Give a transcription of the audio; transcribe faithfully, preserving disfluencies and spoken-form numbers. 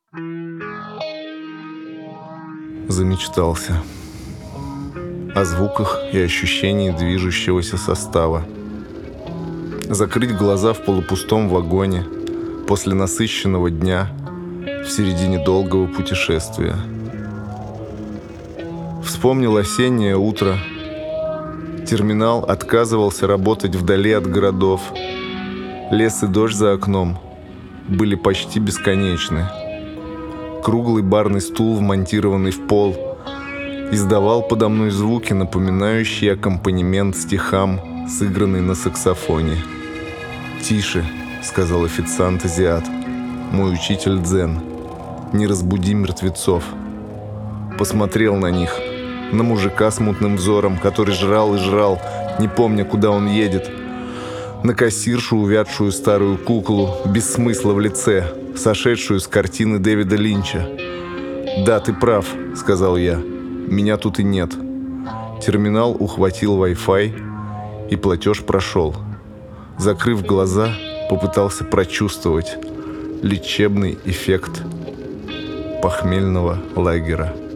Замечтался о звуках и ощущении движущегося состава. Закрыть глаза в полупустом вагоне после насыщенного дня в середине долгого путешествия. Вспомнил осеннее утро. Терминал отказывался работать вдали от городов. Лес и дождь за окном были почти бесконечны. Круглый барный стул, вмонтированный в пол, издавал подо мной звуки, напоминающие аккомпанемент стихам, сыгранный на саксофоне. «Тише», — сказал официант-азиат, мой учитель дзен, — «не разбуди мертвецов». Посмотрел на них, на мужика с мутным взором, который жрал и жрал, не помня, куда он едет, на кассиршу, увядшую старую куклу, без смысла в лице, сошедшую с картины Дэвида Линча. «Да, ты прав», — сказал я, — «меня тут и нет». Терминал ухватил Wi-Fi, и платеж прошел. Закрыв глаза, попытался прочувствовать лечебный эффект похмельного лагеря.